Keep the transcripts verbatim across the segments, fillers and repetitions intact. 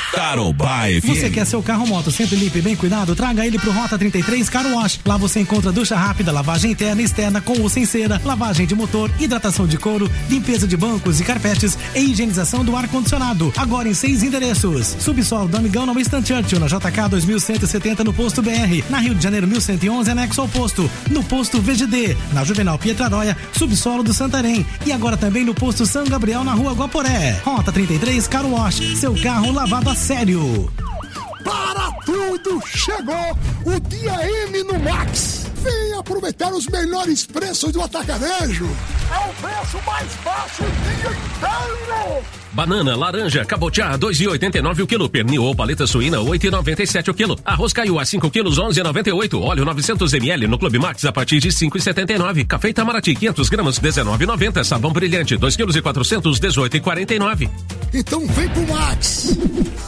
Tarobá F M. Você quer seu carro moto sempre limpo e bem cuidado? Traga ele pro Rota trinta e três Car Wash. Lá você encontra ducha rápida, lavagem interna e externa com ou sem cera, lavagem de motor, hidratação de couro, limpeza de bancos e carpetes e higienização do ar-condicionado. Agora em seis endereços. Subsolo do Amigão na Winston Churchill, na J K dois mil cento e setenta no posto B R. Na Rio de Janeiro mil cento e onze, anexo ao posto. No posto V G D. Na Juvenal Pietraróia, subsolo do Santarém. E agora também no posto São Gabriel na Rua Guaporé. Rota trinta e três Car Wash. Seu carro lavado a sério. Para tudo, chegou o Dia M no Max. Vem aproveitar os melhores preços do atacarejo. É o preço mais baixo o dia inteiro. Banana, laranja, cabotiá, dois e oitenta e nove o quilo. Pernil ou paleta suína, oito e noventa e sete o quilo. Arroz caiu a cinco quilos, onze e noventa e oito. Óleo novecentos mililitros no Clube Max a partir de cinco e setenta e nove. Café Itamaraty, quinhentos gramas, dezenove e noventa. Sabão brilhante, dois quilos e quatrocentos, dezoito e quarenta e nove. Então vem pro Max.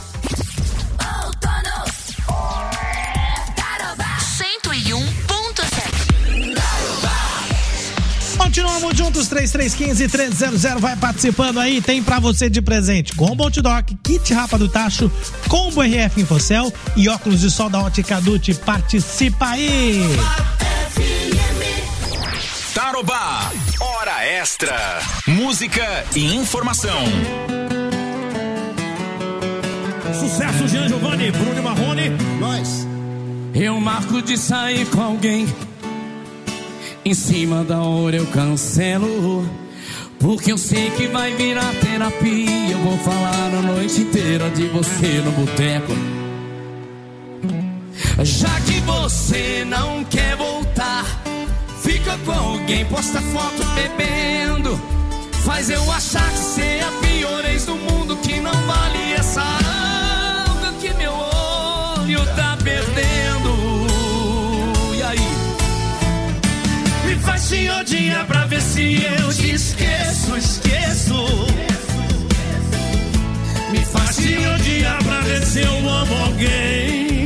cento e um ponto sete. Continuamos juntos, três três um cinco, três zero zero, vai participando aí, tem pra você de presente combo Outdock, kit Rapa do Tacho, combo R F Infocel e óculos de sol da Ótica Dute. Participa aí! Tarobá, hora extra, música e informação. Sucesso, Jean Giovanni, Bruno Marrone, nós. Eu marco de sair com alguém, em cima da hora eu cancelo, porque eu sei que vai virar terapia. Eu vou falar a noite inteira de você no boteco. Já que você não quer voltar, fica com alguém, posta foto bebendo, faz eu achar que você é a pior ex do mundo, que não vale essa água que meu olho tá perdendo. E aí? Me faz te odiar pra ver se eu te esqueço, esqueço. Me faz te odiar pra ver se eu amo alguém.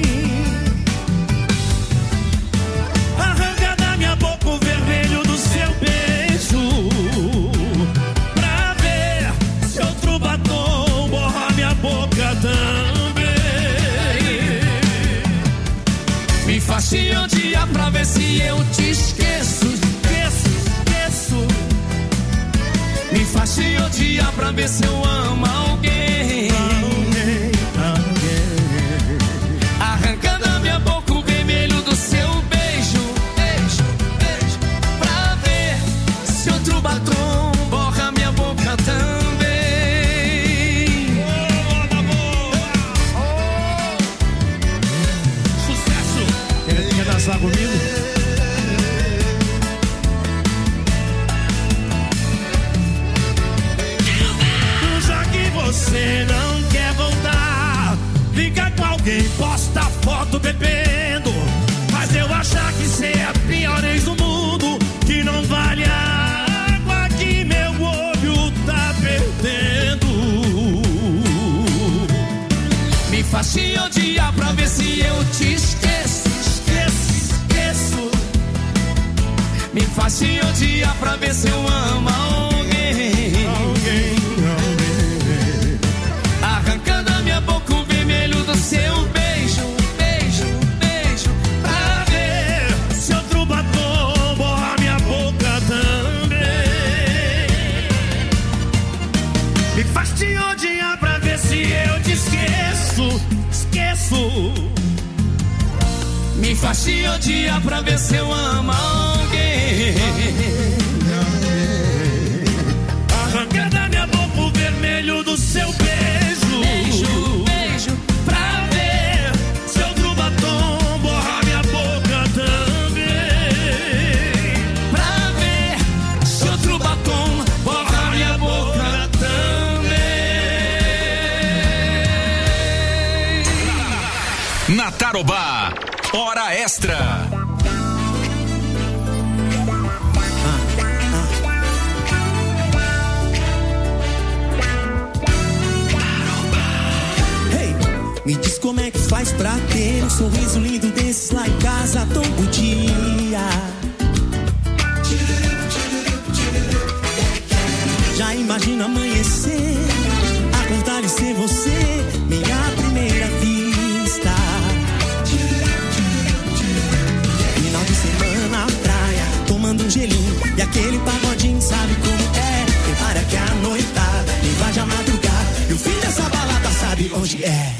Arranca da minha boca o vermelho do seu beijo, pra ver se outro batom borra minha boca também. Me faz te odiar pra ver se eu te esqueço, esqueço, esqueço. Me faz te odiar pra ver se eu amo alguém. Alguém, alguém. Arranca da minha boca o vermelho do seu beijo, beijo, beijo, pra ver se outro batom borra minha boca também. Oh, sucesso! Ele quer dançar comigo? Já que você não quer voltar, fica com alguém, posta foto bebendo, faz eu achar que cê é a pior ex do mundo, que não vale a água que meu olho tá perdendo. Me faz te odiar pra ver se eu te esqueço, esqueço, esqueço. Me faz te odiar pra ver se eu amo alguém. Alguém, alguém. Arranca da minha boca o vermelho do seu beijo, beijo, beijo, pra ver Se outro batom borra minha boca também. Me faz te odiar pra ver se eu te esqueço, esqueço. Me faz te odiar pra ver se eu amo alguém. Arranca da minha boca o vermelho do seu beijo, Beijo, beijo, pra ver se outro batom borra minha boca também. pra ver se outro batom borra minha boca também. Na Tarobá, hora extra. Hey, me diz como é que faz pra ter um sorriso lindo desses lá em casa todo dia. Já imagino amanhecer, acordar e ser você, minha primeira balada sabe onde é.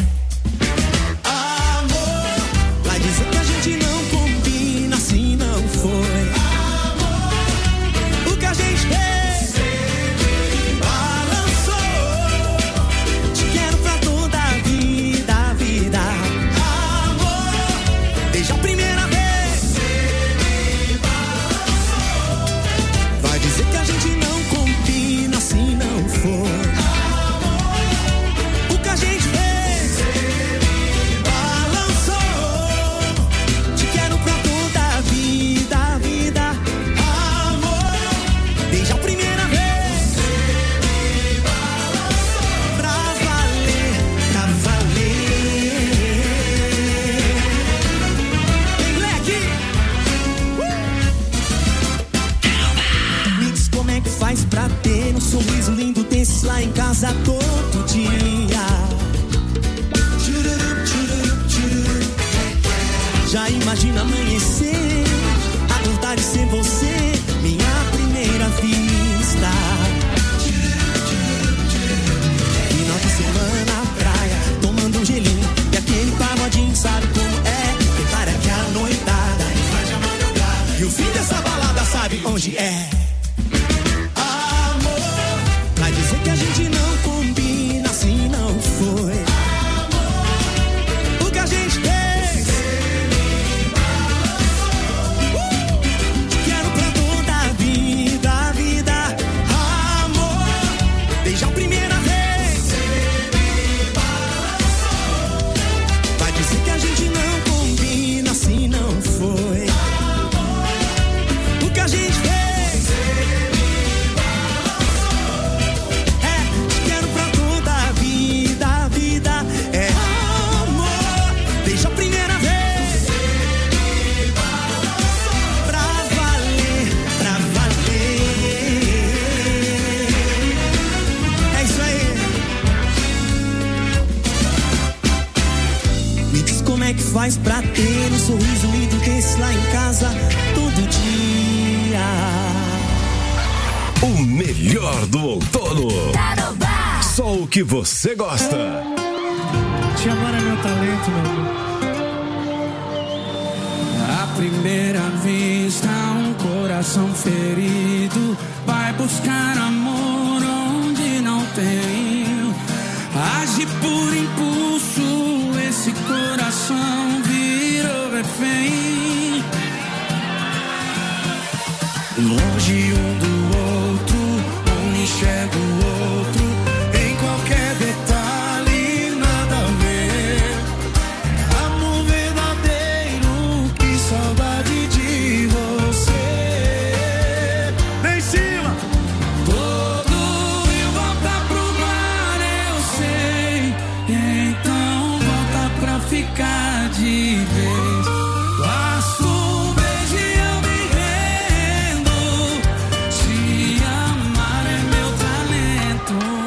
Amor, vai dizer que a gente não combina, assim não foi. Amor, o que a gente fez, me balançou. Te quero pra toda a vida, a vida. Amor, desde a primeira vez, me balançou. Vai dizer que a gente não combina, assim não foi. Pra ter um sorriso lindo desse lá em casa todo dia. Já imagina amanhecer, acordar e ser você, minha primeira vista. Final de semana, praia, tomando um gelinho e aquele pagodinho, sabe como é? Prepara que a noitada vai de madrugada. E o fim dessa balada sabe onde é. Vai dizer que a gente não combina, assim não foi. Amor, o que a gente fez, uh, te quero pra toda a vida, a vida. Amor, desde a primeira vez, vai dizer que a gente não combina, assim não foi. Amor, o que a gente fez. Como é que faz pra ter um sorriso lindo desse lá em casa todo dia? O melhor do outono. Só o que você gosta. Te amar é meu talento, meu amor. À primeira vista, um coração ferido vai buscar amor onde não tem. Age por impulso, esse coração virou refém. Longe um do outro, um enxerga o outro, em qualquer detalhe, nada a ver. Amor verdadeiro, que saudade de você. Vem em cima! Todo rio volta pro mar, eu sei. Então volta pra ficar de vez. Basta um beijo e eu me rendo. Te amar é meu talento.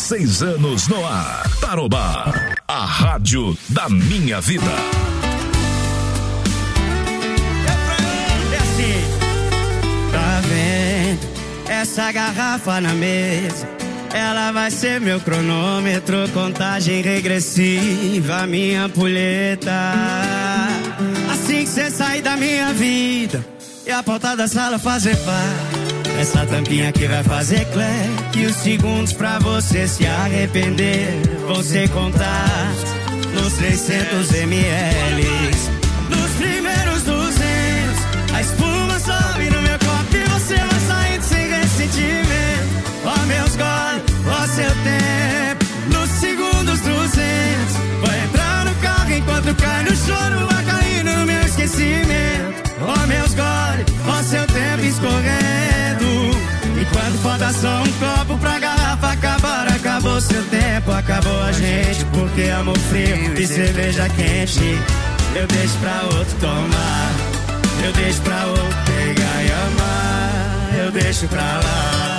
seis anos no ar. Tarobá, a rádio da minha vida. É assim, tá vendo essa garrafa na mesa? Ela vai ser meu cronômetro, contagem regressiva, minha ampulheta. Assim que cê sair da minha vida e a pauta da sala fazer parte, essa tampinha aqui vai fazer clack. E os segundos pra você se arrepender vão ser contados nos trezentos mililitros. Nos primeiros duzentos, a espuma sobe no meu copo e você vai saindo sem ressentimento. Ó meus goles, ó seu tempo. Nos segundos duzentos, vai entrar no carro enquanto cai no choro, vai caindo no meu esquecimento. Ó meus goles, ó seu tempo escorrendo. Enquanto falta só um copo pra garrafa acabar, acabou seu tempo, acabou a gente. Porque amor frio e cerveja quente eu deixo pra outro tomar, eu deixo pra outro pegar e amar, eu deixo pra lá.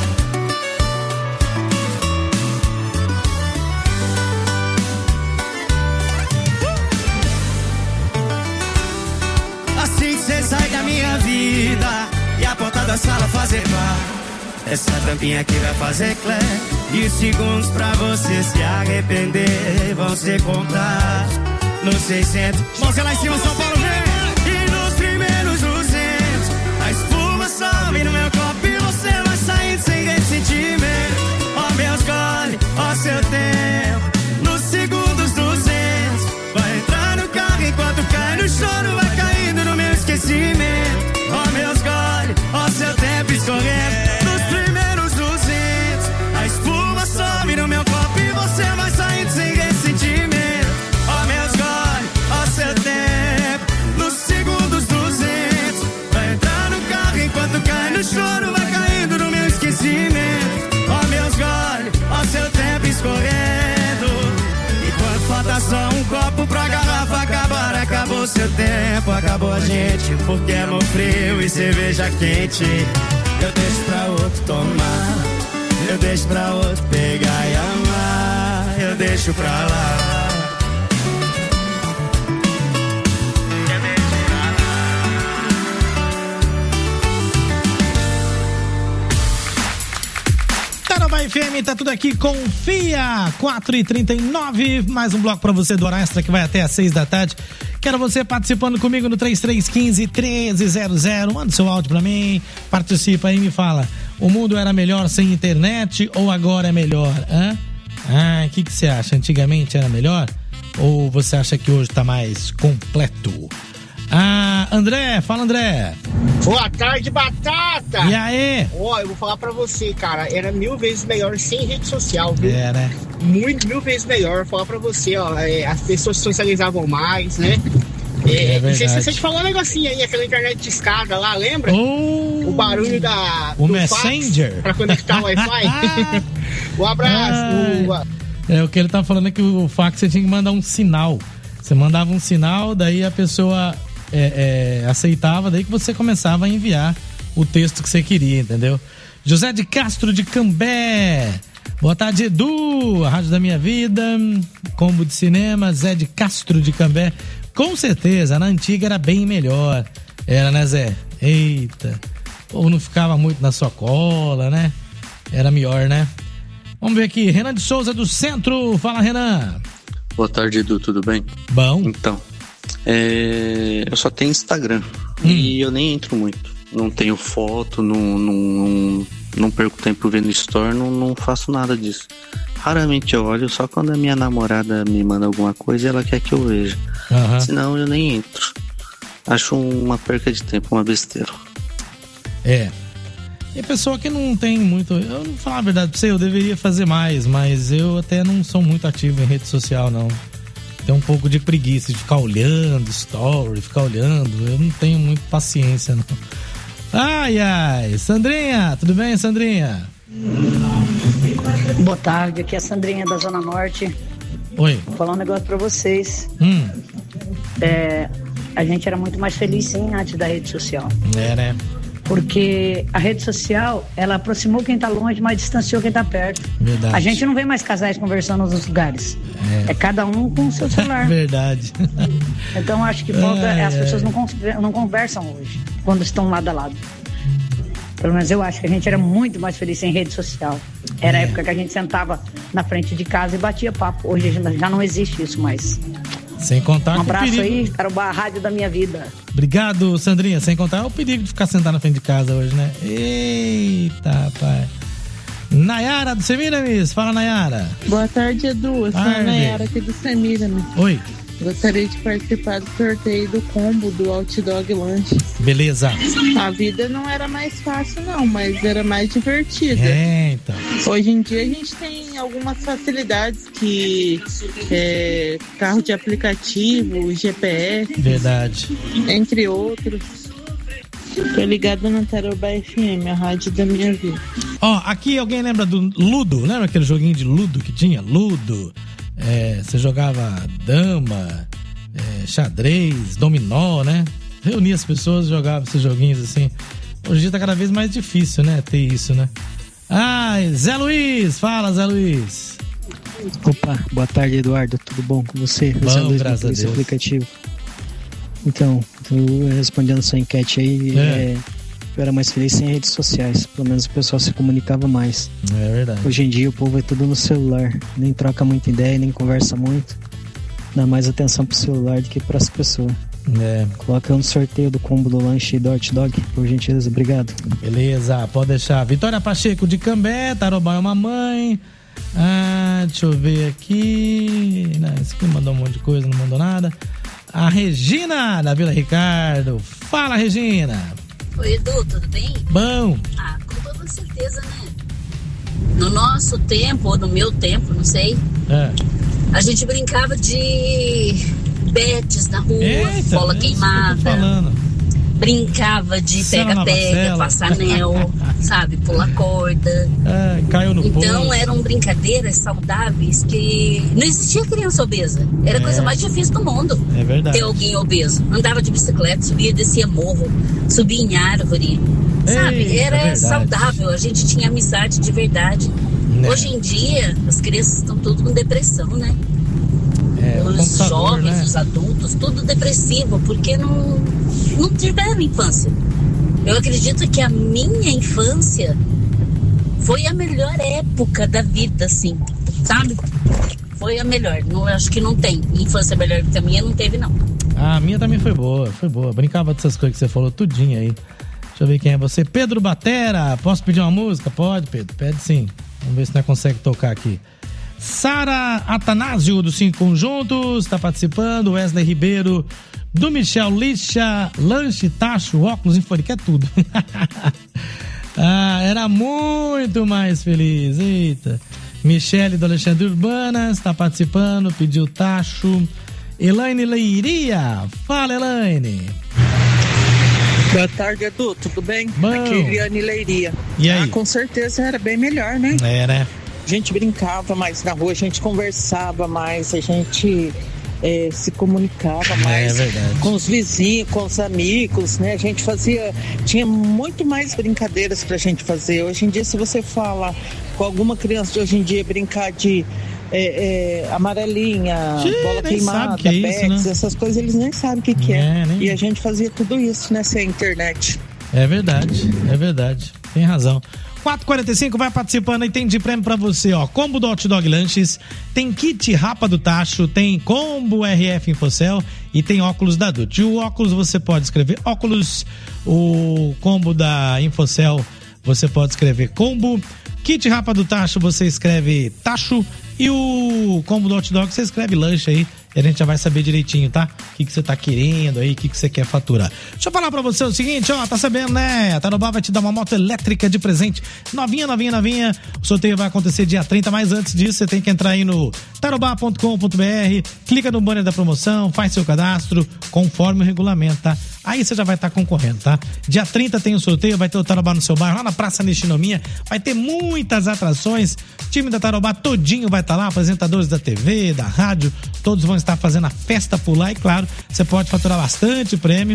Assim que cê sai da minha vida e a porta da sala fazer par, essa tampinha aqui vai fazer clack. E os segundos pra você se arrepender vão ser contados nos seiscentos. Mãozinha lá em cima, São Paulo, vem! E nos primeiros duzentos, a espuma sobe no meu copo e você vai saindo sem ressentimento. Ó meus goles, ó seu tempo. Nos segundos duzentos, vai entrar no carro enquanto cai no choro, vai caindo no meu esquecimento. Ó meus goles, ó seu tempo escorrendo. Nos primeiros duzentos, a espuma sobe no meu copo e você vai saindo sem ressentimento. Ó meus goles, ó seu tempo. Nos segundos duzentos, vai entrar no carro enquanto cai no choro, vai caindo no meu esquecimento. Ó meus goles, ó seu tempo escorrendo. Enquanto falta só um copo pra garrafa acabar, acabou seu tempo, acabou a gente. Porque amor frio e cerveja quente eu deixo pra outro tomar, eu deixo pra outro pegar e amar, eu deixo pra lá. Tarobá F M, tá tudo aqui com Fia quatro e trinta e nove, mais um bloco pra você do Hora Extra que vai até às seis da tarde. Quero você participando comigo no três três um cinco, um três zero zero. Manda seu áudio pra mim, participa aí e me fala: o mundo era melhor sem internet ou agora é melhor? Hã? Ah, o que que você acha? Antigamente era melhor? Ou você acha que hoje tá mais completo? Ah, André, fala André. Boa tarde, Batata. E aí? Ó, oh, eu vou falar pra você, cara, era mil vezes melhor sem rede social, viu? É, né? Muito, mil vezes melhor. Vou falar pra você, ó, é, as pessoas socializavam mais, né? É, é não sei se você te falou um negocinho aí, aquela internet de escada lá, lembra? Oh, o barulho da o Messenger fax pra conectar o Wi-Fi. Um abraço. Ah, o... É, o que ele tá falando é que o fax você tinha que mandar um sinal. Você mandava um sinal, daí a pessoa é, é, aceitava, daí que você começava a enviar o texto que você queria, entendeu? José de Castro de Cambé. Boa tarde, Edu, a Rádio da Minha Vida, combo de cinema, Zé de Castro de Cambé. Com certeza, na antiga era bem melhor. Era, né, Zé? Eita. Ou não ficava muito na sua cola, né? Era melhor, né? Vamos ver aqui, Renan de Souza do Centro. Fala, Renan. Boa tarde, Edu, tudo bem? Bom. Então, é... eu só tenho Instagram hum. e eu nem entro muito. Não tenho foto, não, não, não, não perco tempo vendo story, não, não faço nada disso. Raramente eu olho, só quando a minha namorada me manda alguma coisa e ela quer que eu veja. Uhum. Senão eu nem entro. Acho uma perca de tempo, uma besteira. É. E pessoa que não tem muito... Eu não falar a verdade pra você, eu deveria fazer mais, mas eu até não sou muito ativo em rede social, não. Tenho um pouco de preguiça de ficar olhando story, ficar olhando. Eu não tenho muito paciência, não. Ai, ai. Sandrinha, tudo bem, Sandrinha? Boa tarde, aqui é a Sandrinha da Zona Norte. Oi. Vou falar um negócio pra vocês. Hum. É, a gente era muito mais feliz sim antes da rede social. É, né? Porque a rede social, ela aproximou quem tá longe, mas distanciou quem tá perto. Verdade. A gente não vê mais casais conversando nos lugares. É, é cada um com o seu celular. Verdade. Então acho que falta, Ai, as ai. pessoas não, não conversam hoje, quando estão lado a lado. Pelo menos eu acho que a gente era muito mais feliz sem rede social. Era a época que a gente sentava na frente de casa e batia papo. Hoje já não existe isso mais. Sem contar Um com o abraço perigo. aí, Tarobá, a rádio da minha vida. Obrigado, Sandrinha. Sem contar o perigo de ficar sentado na frente de casa hoje, né? Eita, pai. Nayara do Semiramis. Fala, Nayara. Boa tarde, Edu. Eu sou a Tarde. Nayara aqui do Semiramis. Oi. Gostaria de participar do sorteio do combo do Hot Dog Lanche. Beleza. A vida não era mais fácil, não, mas era mais divertida. É, então. Hoje em dia a gente tem algumas facilidades que é, carro de aplicativo, G P S, Verdade. entre outros. Tô ligada na Tarobá F M, a rádio da minha vida. Ó, aqui alguém lembra do Ludo? Lembra aquele joguinho de Ludo que tinha? Ludo. É, você jogava dama, é, xadrez, dominó, né? Reunia as pessoas e jogava esses joguinhos assim. Hoje em dia tá cada vez mais difícil, né? Ter isso, né? Ai, Zé Luiz, fala, Zé Luiz. Opa, boa tarde, Eduardo. Tudo bom com você? Bom, Zé Luiz, graças a motorista Deus. aplicativo. Então, eu respondendo sua enquete aí, É. é, eu era mais feliz sem redes sociais. Pelo menos o pessoal se comunicava mais. É verdade. Hoje em dia o povo é tudo no celular. Nem troca muita ideia, nem conversa muito. Dá mais atenção pro celular do que pras pessoas. É. Coloca no sorteio do combo do lanche do hot dog, por gentileza. Obrigado. Beleza, pode deixar. Vitória Pacheco de Cambé, Tarobá é uma mãe. Ah, deixa eu ver aqui. Não, esse aqui mandou um monte de coisa, não mandou nada. A Regina, da Vila Ricardo. Fala, Regina. Oi, Edu, tudo bem? Bom. Ah, com toda certeza, né? No nosso tempo, ou no meu tempo, não sei, É. a gente brincava de betes na rua, Eita, bola é isso que eu tô queimada, falando. brincava de Cela na pega-pega, Marcela. passar anel, sabe, pular corda. É, caiu no Então poço. eram brincadeiras saudáveis que não existia criança obesa. Era a É. coisa mais difícil do mundo. É verdade. Ter alguém obeso. Andava de bicicleta, subia e descia morro, subia em árvore. Sabe? Eita, Era verdade. saudável. A gente tinha amizade de verdade. Né. Hoje em dia, as crianças estão tudo com depressão, né? É, o os computador, jovens, né? os adultos, tudo depressivo, porque não, não tiveram infância. Eu acredito que a minha infância foi a melhor época da vida, assim, sabe? Foi a melhor. Não, acho que não tem infância melhor que a minha, não teve, não. Ah, a minha também foi boa, foi boa. Brincava dessas coisas que você falou, tudinho aí. Deixa eu ver quem é você. Pedro Batera, posso pedir uma música? Pode, Pedro, pede sim. Vamos ver se nós consegue tocar aqui. Sara Atanásio, dos Cinco Conjuntos, está participando. Wesley Ribeiro, do Michel Lixa, lanche, tacho, óculos, infone, é tudo. Ah, era muito mais feliz. Eita. Michele do Alexandre Urbana está participando, pediu tacho. Elaine Leiria, fala, Elaine. Boa tarde, Edu, tudo bem? Bom. Aqui é Eliane Leiria. E aí? Ah, com certeza era bem melhor, né? É, né? A gente brincava mais na rua, a gente conversava mais, a gente é, se comunicava mais É verdade. com os vizinhos, com os amigos, né? A gente fazia, tinha muito mais brincadeiras pra gente fazer. Hoje em dia, se você fala com alguma criança de hoje em dia brincar de é, é, amarelinha, Sim, bola nem queimada, sabe que é isso, betes, né? essas coisas, eles nem sabem o que, que é. É, nem- E a gente fazia tudo isso, né? Sem internet. É verdade, é verdade. Tem razão. quatro e quarenta e cinco, vai participando aí, tem de prêmio pra você, ó. Combo do Hot Dog Lanches, tem kit Rapa do Tacho, tem combo R F Infocel e tem óculos da Dut. E o óculos você pode escrever óculos, o combo da Infocel você pode escrever combo, kit Rapa do Tacho você escreve tacho e o combo do Hot Dog você escreve lanche aí. E a gente já vai saber direitinho, tá? O que, que você tá querendo aí, o que, que você quer faturar. Deixa eu falar pra você o seguinte, ó, tá sabendo, né? A Tarobá vai te dar uma moto elétrica de presente. Novinha, novinha, novinha. O sorteio vai acontecer dia trinta, mas antes disso você tem que entrar aí no tarobá ponto com ponto br, clica no banner da promoção, faz seu cadastro, conforme o regulamento, tá? Aí você já vai estar concorrendo, tá? Dia trinta tem o sorteio, vai ter o Tarobá no seu bairro, lá na Praça Nishinomiya, vai ter muitas atrações, o time da Tarobá todinho vai estar lá, apresentadores da T V, da rádio, todos vão estar fazendo a festa por lá e claro, você pode faturar bastante prêmio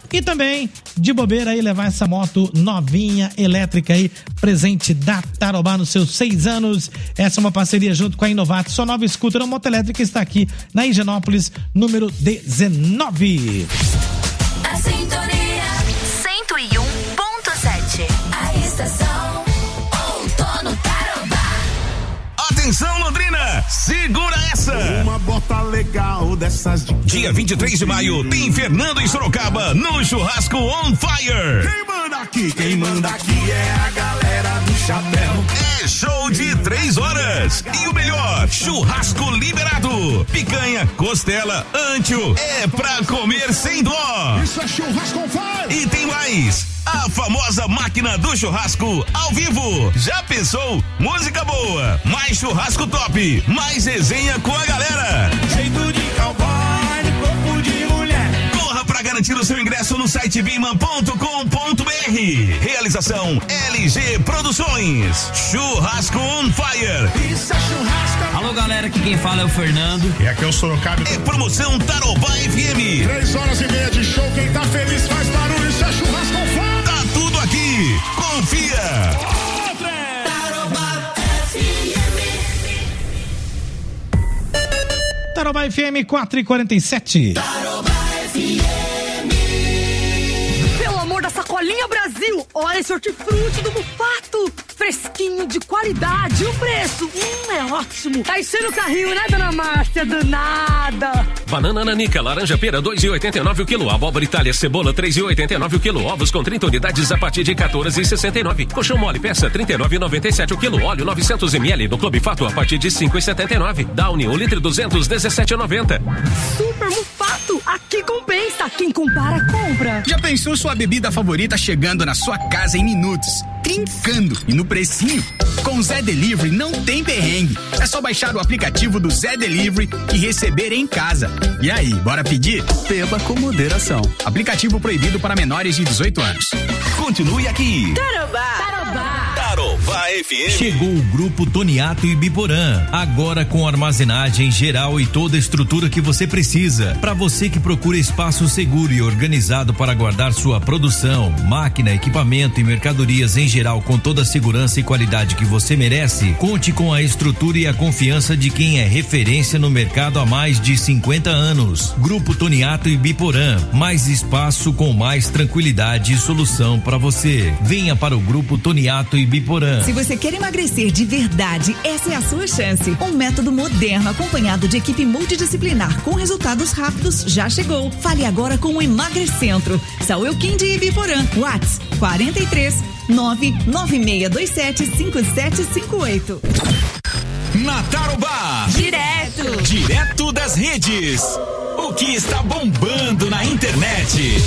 E também, de bobeira aí, levar essa moto novinha, elétrica aí, presente da Tarobá nos seus seis anos. Essa é uma parceria junto com a Inovato. Sua nova scooter, uma moto elétrica, está aqui na Higienópolis, número dezenove. A sintonia cento e um ponto sete. A estação Outono Tarobá. Atenção, Londrina, segura essa. Uma bota legal dessas de... Dia vinte e três de maio, tem Fernando em Sorocaba, no Churrasco On Fire. Quem manda aqui, quem manda aqui é a galera do chapéu. É show de três horas. E o melhor, churrasco liberado. Picanha, costela, antio, é pra comer sem dó. Isso é Churrasco On Fire. E tem mais, a famosa máquina do churrasco ao vivo. Já pensou? Música boa, mais churrasco top, mais resenha com a galera. Jeito de cowboy, corpo de mulher. Corra pra garantir o seu ingresso no site biman ponto com ponto br. Realização L G Produções. Churrasco On Fire. Isso é churrasco. Alô, galera, aqui quem fala é o Fernando. E aqui é o Sorocaba. É promoção Tarobá F M. Três horas e meia de show, quem tá feliz faz barulho, isso é Churrasco On Fire. Tá tudo aqui, confia. Tarobá F M. Tarobá F M quatro e quarenta e sete. Tarobá F M. Pelo amor da sacolinha Brasil, olha esse hortifruti do Mufato. Fresquinho, de qualidade, e o preço, hum, é ótimo. Tá enchendo o carrinho, né, dona Márcia? Danada. Banana nanica, laranja pera, dois e oitenta e nove o quilo. Abóbora Itália, cebola, três e oitenta e nove o quilo. Ovos com trinta unidades a partir de quatorze e sessenta e nove. Colchão mole, peça, trinta e nove e noventa e sete o quilo. Óleo novecentos mililitros no Clube Fato a partir de cinco e setenta e nove. Downy, um litro e duzentos, dezessete e noventa. Super Mufato, aqui compensa. Quem compara, compra. Já pensou sua bebida favorita chegando na sua casa em minutos? Trincando e no precinho? Com o Zé Delivery não tem perrengue. É só baixar o aplicativo do Zé Delivery e receber em casa. E aí, bora pedir? Beba com moderação. Aplicativo proibido para menores de dezoito anos. Continue aqui. Tarobá. Tarobá. Tarobá F M. Chegou o Grupo Toniato e Biporã, agora com armazenagem geral e toda a estrutura que você precisa. Para você que procura espaço seguro e organizado para guardar sua produção, máquina, equipamento e mercadorias em geral com toda a segurança e qualidade que você merece, conte com a estrutura e a confiança de quem é referência no mercado há mais de cinquenta anos. Grupo Toniato e Biporã, mais espaço com mais tranquilidade e solução para você. Venha para o Grupo Toniato e Biporã. Se você quer emagrecer de verdade, essa é a sua chance. Um método moderno acompanhado de equipe multidisciplinar com resultados rápidos já chegou. Fale agora com o Emagrecentro. Saúl Elquim de Ibiporã. Whats quarenta e três nove nove seis dois sete cinco sete cinco oito. Na Tarobá. Direto. Direto das redes. O que está bombando na internet?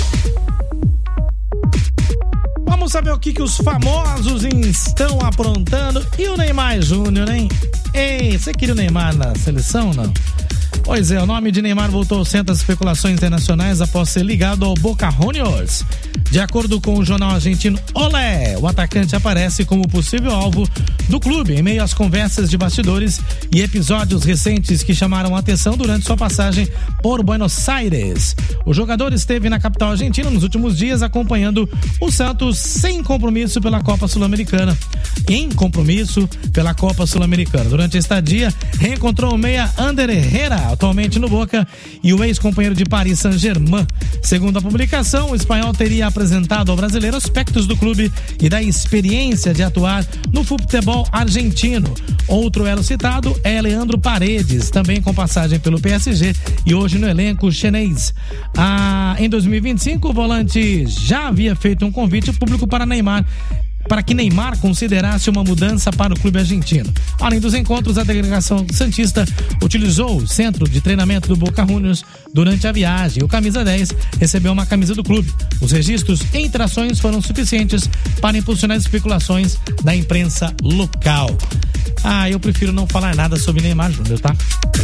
Vamos saber o que, que os famosos estão aprontando. E o Neymar Júnior, hein? Ei, você queria o Neymar na seleção, não? Pois é, o nome de Neymar voltou ao centro das especulações internacionais após ser ligado ao Boca Juniors. De acordo com o jornal argentino Olé, o atacante aparece como possível alvo do clube em meio às conversas de bastidores e episódios recentes que chamaram a atenção durante sua passagem por Buenos Aires. O jogador esteve na capital argentina nos últimos dias acompanhando o Santos sem compromisso pela Copa Sul-Americana. Em compromisso pela Copa Sul-Americana. Durante a estadia, reencontrou o meia Ander Herrera, atualmente no Boca, e o ex-companheiro de Paris Saint-Germain. Segundo a publicação, o espanhol teria apresentado ao brasileiro aspectos do clube e da experiência de atuar no futebol argentino. Outro elo citado é Leandro Paredes, também com passagem pelo P S G e hoje no elenco chinês. Ah, em dois mil e vinte e cinco, o volante já havia feito um convite público para Neymar, para que Neymar considerasse uma mudança para o clube argentino. Além dos encontros, a delegação santista utilizou o centro de treinamento do Boca Juniors durante a viagem. O camisa dez recebeu uma camisa do clube. Os registros e interações foram suficientes para impulsionar as especulações da imprensa local. Ah, eu prefiro não falar nada sobre Neymar Júnior, tá?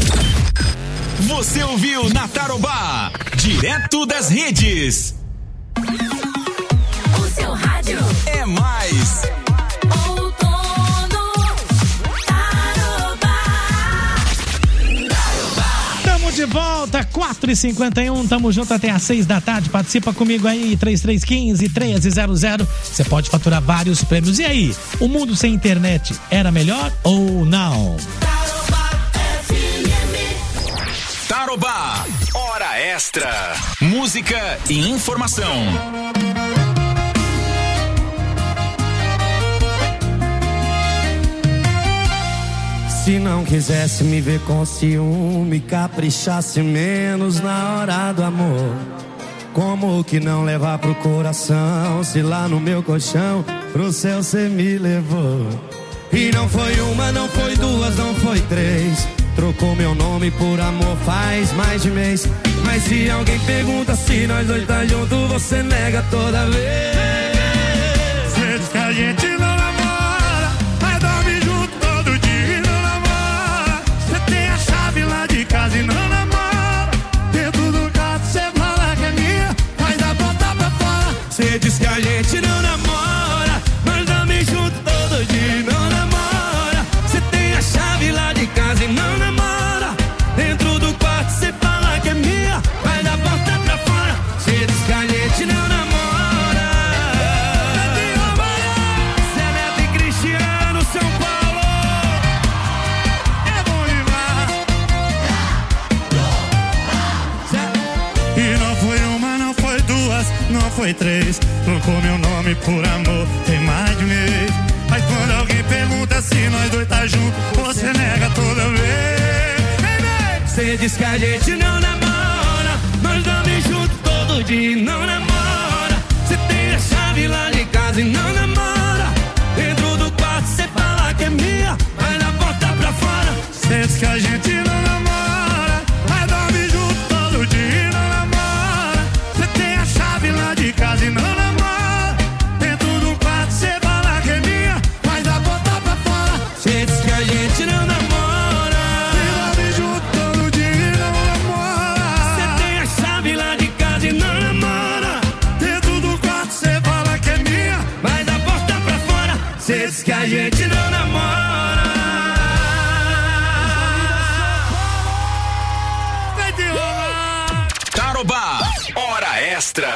Você ouviu na Tarobá, direto das redes. O seu rádio é mais Outono Tarobá. Tamo de volta. volta, quatro e cinquenta e um, tamo junto até às seis da tarde. Participa comigo aí, três três um cinco, treze zero zero. Você pode faturar vários prêmios. E aí, o mundo sem internet era melhor ou não? Tarobá, hora extra. Música e informação. Se não quisesse me ver com ciúme, caprichasse menos na hora do amor. Como que não levar pro coração, se lá no meu colchão pro céu cê me levou? E não foi uma, não foi duas, não foi três. Trocou meu nome por amor faz mais de mês. Mas se alguém pergunta se nós dois tá junto, você nega toda vez. Cê diz que a gente não namora, mas dorme junto todo dia e não namora. Cê tem a chave lá de casa e não namora. Dentro do quarto cê fala que é minha, mas a porta pra fora. Cê diz que a gente não namora, mas dorme junto todo dia e não namora. Cê tem a chave lá de casa e não namora. Dentro do quarto cê fala que é minha, mas a porta pra fora. Cê diz que a gente não namora. Zé Neto e Cristiano, São Paulo. É bom demais. E não foi uma, não foi duas, não foi três. Trocou meu nome por amor, tem mais de mês. Mas quando alguém pergunta se nós dois tá junto, você nega toda vez. Cê diz que a gente não namora, nós dorme junto todo dia e não namora. Cê tem a chave lá de casa e não namora. Dentro do quarto cê fala que é minha, mas na porta pra fora. Cê diz que a gente não namora, mas dorme junto todo dia e não namora. Cê tem a chave lá de casa e não namora. Dentro do quarto cê fala que é minha, mas na porta pra fora. Cê diz que a gente não namora. Cê diz que a gente não namora. Vai te rolar. Tarobá, hora extra.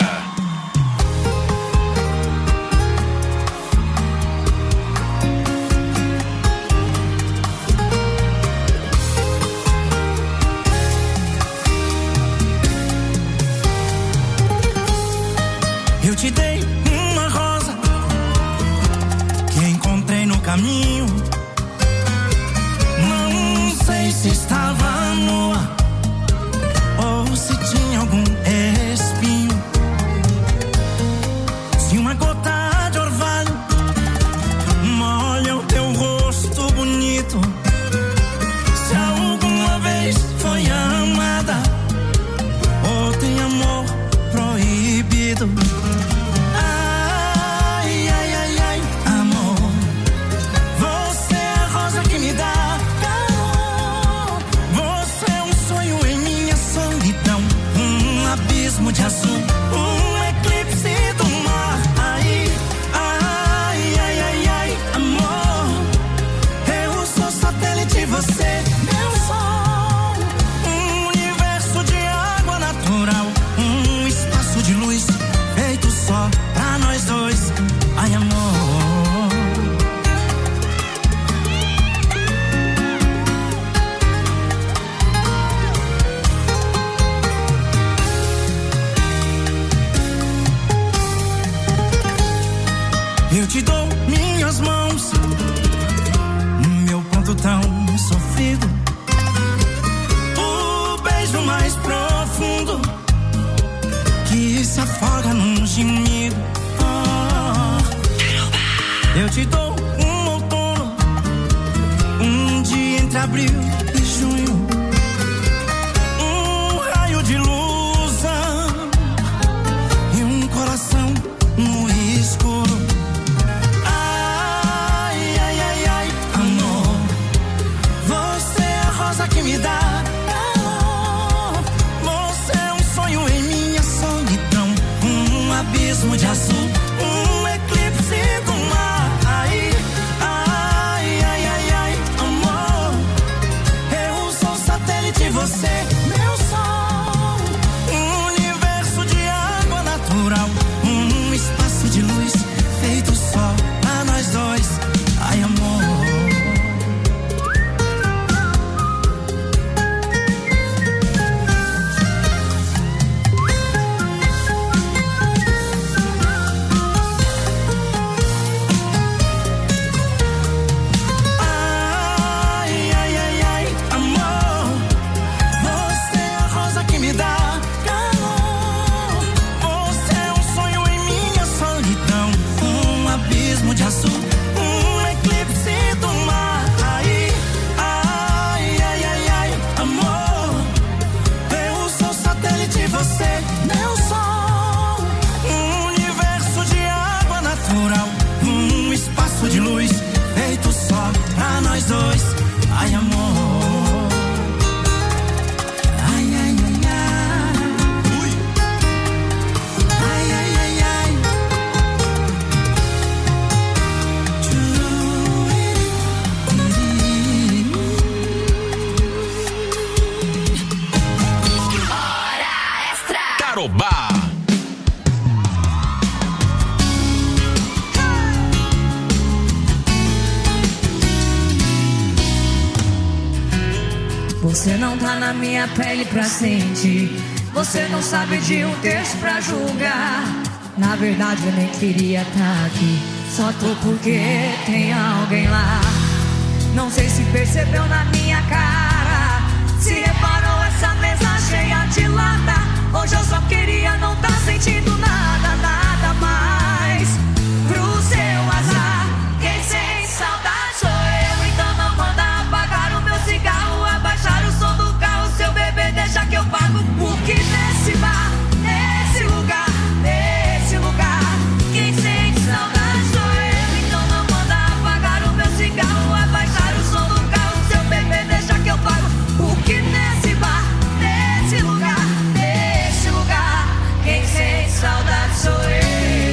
Eu te dei uma rosa que encontrei no caminho. Não sei se estava nua ou se tinha algum espinho. Se uma gota de orvalho molha o teu rosto bonito, se alguma vez foi amada ou tem amor proibido. De azul, um eclipse do mar. Ai, ai, ai, ai, ai, amor. Eu sou satélite, você, meu sol. Um universo de água natural, um espaço de luz feito só pra nós dois. Ai, amor. Eu te dou minhas mãos, meu ponto tão sofrido, o beijo mais profundo que se afoga num gemido. Oh, eu te dou um outono, um dia entre abril e junho, um raio de luz e um coração no escuro. Que me dá calor. Você é um sonho em minha solidão, um abismo de azul, um eclipse do mar. Ai, ai, ai, ai, ai, amor. nós dois. Ai, amor. Ai, ai, ai, ai. Ui. Ai, ai, ai, ai. Hora extra. Tarobá. Você não tá na minha pele pra sentir. Você não sabe de um terço pra julgar. Na verdade eu nem queria tá aqui. Só tô porque tem alguém lá. Não sei se percebeu na minha cara. Se reparou essa mesa cheia de lata. Hoje eu só queria não tá sentindo nada, nada mais. Pro seu azar, quem sente saudade sou eu. Então não manda apagar o meu cigarro, abaixar o som do carro. Seu bebê deixa que eu pago. Porque nesse bar, nesse lugar, nesse lugar, quem sente saudade sou eu. Então não manda apagar o meu cigarro, abaixar o som do carro. Seu bebê deixa que eu pago. Porque nesse bar, nesse lugar, nesse lugar, quem sente saudade sou eu.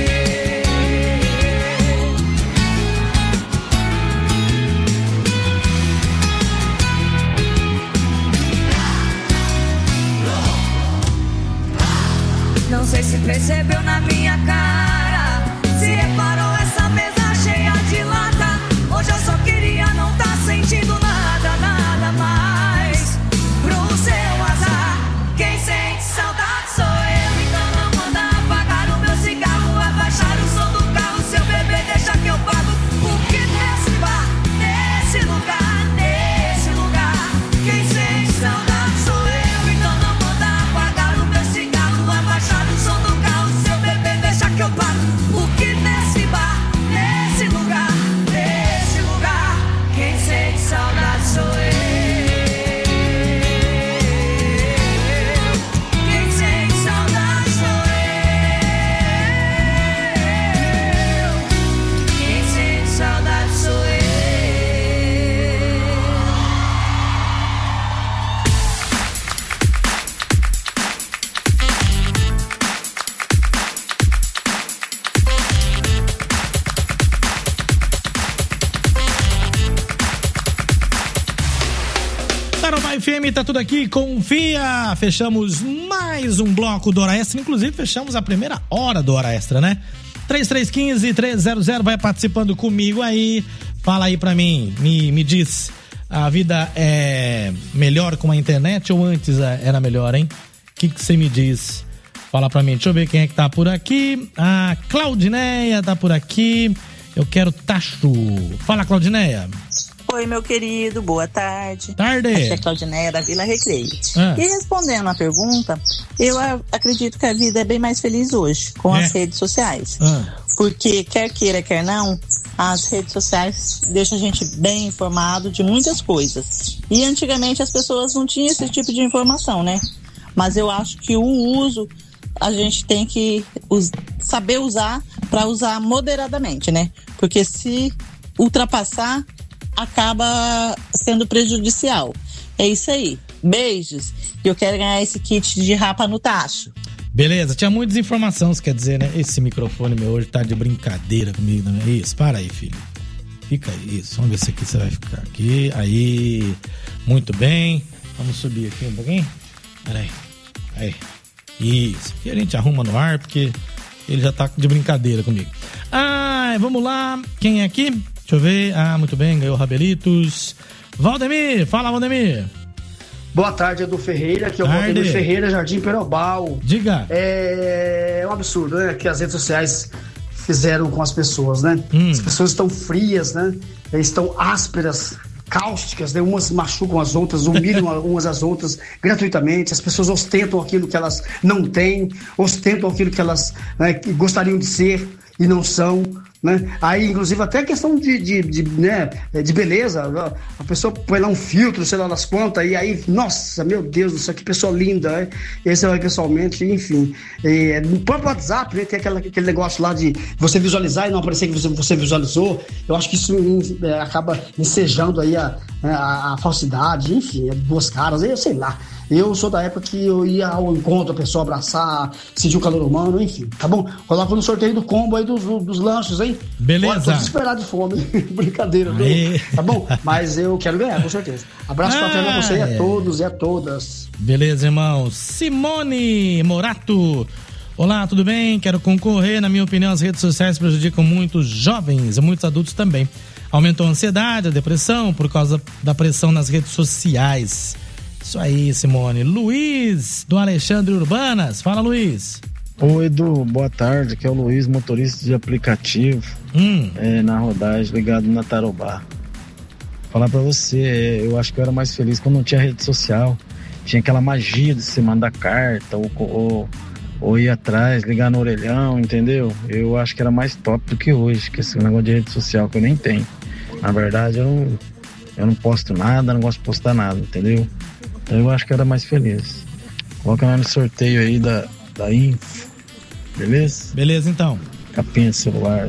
Não sei se percebeu na minha cara. Se reparou essa mesa cheia de lata. Hoje eu só queria não tá sentindo nada, nada mais. Pro seu azar, quem sente saudade sou eu. Então não manda apagar o meu cigarro, abaixar o som do carro. Seu bebê deixa que eu pago. Porque nesse bar, nesse lugar, nesse lugar, quem sente saudade sou eu. Então não manda apagar o meu cigarro, abaixar o som do carro. Seu bebê deixa que eu pago. Porque nesse bar, nesse lugar, nesse lugar, quem sente saudade sou eu. Quem sente saudade sou eu. Quem sente saudade sou eu. Tarobá F M, tá tudo aqui, confia. Fechamos mais um bloco do Hora Extra. Inclusive, fechamos a primeira hora do Hora Extra, né? três três um cinco, três zero zero, vai participando comigo aí. Fala aí pra mim, me, me diz, a vida é melhor com a internet ou antes era melhor, hein? O que que você me diz? Fala pra mim, deixa eu ver quem é que tá por aqui. A Claudineia tá por aqui. Eu quero tacho. Fala, Claudineia. Oi, meu querido, boa tarde. Tarde. Aqui é a Claudineia da Vila Recreio. Ah. E respondendo a pergunta, eu a- acredito que a vida é bem mais feliz hoje com É. as redes sociais. Ah. Porque quer queira, quer não, as redes sociais deixam a gente bem informado de muitas coisas. E antigamente as pessoas não tinham esse tipo de informação, né? Mas eu acho que o uso a gente tem que us- saber usar para usar moderadamente, né? Porque se ultrapassar, acaba sendo prejudicial. É isso aí. Beijos. E eu quero ganhar esse kit de rapa no tacho. Beleza, tinha muita desinformação, você quer dizer, né? Esse microfone meu hoje tá de brincadeira comigo, né? Isso, para aí, filho. Fica aí, isso. Vamos ver se aqui você vai ficar aqui. Aí, muito bem. Vamos subir aqui um pouquinho. Pera aí. Aí. Isso. Aqui a gente arruma no ar, porque ele já tá de brincadeira comigo. Ah, vamos lá. Quem é aqui? Deixa eu ver. Ah, muito bem, ganhou o Rabelitos. Valdemir, fala, Valdemir. Boa tarde, Edu Ferreira, que é o Tarde. Valdemir Ferreira, Jardim Perobal. Diga. É um absurdo, né, que as redes sociais fizeram com as pessoas, né? Hum. As pessoas estão frias, né? Estão ásperas, cáusticas, né? Umas machucam as outras, humilham umas às outras gratuitamente. As pessoas ostentam aquilo que elas não têm, ostentam aquilo que elas, né, que gostariam de ser e não são. Né? Aí, inclusive, até questão de, de, de, né, de beleza, a pessoa põe lá um filtro, sei lá das quantas, e aí, nossa, meu Deus do céu, que pessoa linda, né? E aí você vai pessoalmente, enfim. E, no próprio WhatsApp, né, tem aquela, aquele negócio lá de você visualizar e não aparecer que você, você visualizou. Eu acho que isso é, acaba ensejando aí a, a, a falsidade, enfim, é duas caras, eu sei lá. Eu sou da época que eu ia ao encontro, a pessoa abraçar, sentir o calor humano, enfim, tá bom? Coloca no sorteio do combo aí dos, dos lanches, hein? Beleza. Pode desesperado de fome. Brincadeira, viu? Tá bom? Mas eu quero ganhar, com certeza. Abraço ah, fraterno a você e a todos e a todas. Beleza, irmão. Simone Morato. Olá, tudo bem? Quero concorrer. Na minha opinião, as redes sociais prejudicam muitos jovens e muitos adultos também. Aumentou a ansiedade, a depressão por causa da pressão nas redes sociais. Isso aí, Simone. Luiz, do Alexandre Urbanas. Fala, Luiz. Oi, Edu. Boa tarde. Aqui é o Luiz, motorista de aplicativo. Hum. É, na rodagem, ligado na Tarobá. Falar pra você, eu acho que eu era mais feliz quando não tinha rede social. Tinha aquela magia de você mandar carta ou, ou, ou ir atrás, ligar no orelhão, entendeu? Eu acho que era mais top do que hoje, que esse negócio de rede social que eu nem tenho. Na verdade, eu não, eu não posto nada, não gosto de postar nada, entendeu? Eu acho que era mais feliz. Coloca lá no sorteio aí da, da Info. Beleza? Beleza, então. Capinha de celular.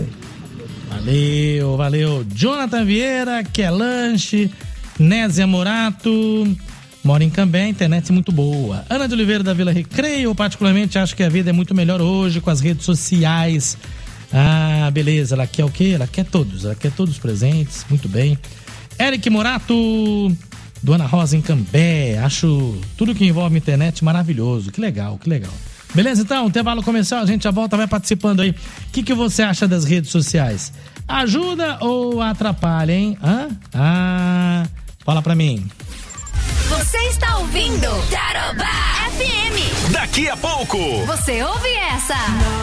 Valeu, valeu. Jonathan Vieira, que é lanche. Nézia Morato. Mora em Cambé, a internet é muito boa. Ana de Oliveira, da Vila Recreio. Eu particularmente acho que a vida é muito melhor hoje com as redes sociais. Ah, beleza. Ela quer o quê? Ela quer todos. Ela quer todos os presentes. Muito bem. Eric Morato. Dona Rosa em Cambé, acho tudo que envolve internet maravilhoso, que legal, que legal. Beleza, então, intervalo comercial, a gente já volta, vai participando aí. O que, que você acha das redes sociais? Ajuda ou atrapalha, hein? Hã? Ah, fala pra mim. Você está ouvindo Tarobá F M. Daqui a pouco. Você ouve essa.